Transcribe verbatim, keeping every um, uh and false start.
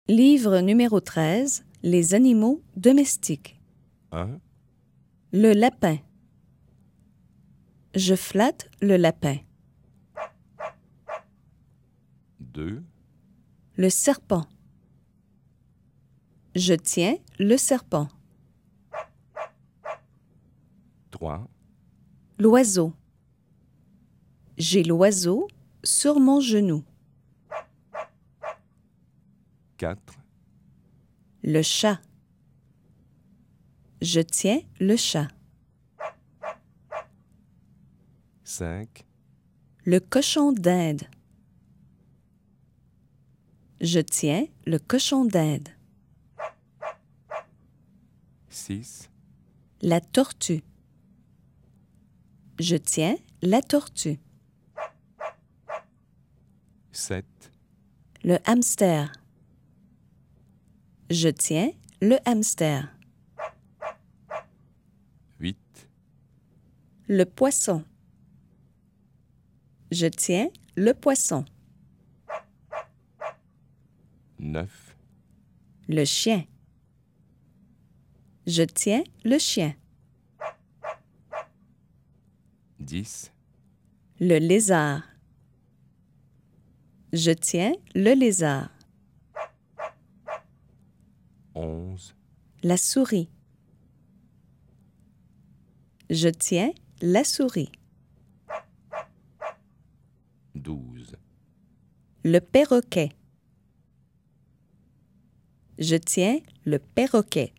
Livre numéro treize. Les animaux domestiques. un, Le lapin. Je flatte le lapin. deux, Le serpent. Je tiens le serpent. trois, L'oiseau. J'ai l'oiseau sur mon genou. quatre, Le chat. Je tiens le chat. cinq, Le cochon d'Inde. Je tiens le cochon d'Inde. six, La tortue. Je tiens la tortue. sept, Le hamster. Je tiens le hamster. huit, Le poisson. Je tiens le poisson. neuf, Le chien. Je tiens le chien. dix, Le lézard. Je tiens le lézard. onze, La souris. Je tiens la souris. douze, Le perroquet. Je tiens le perroquet.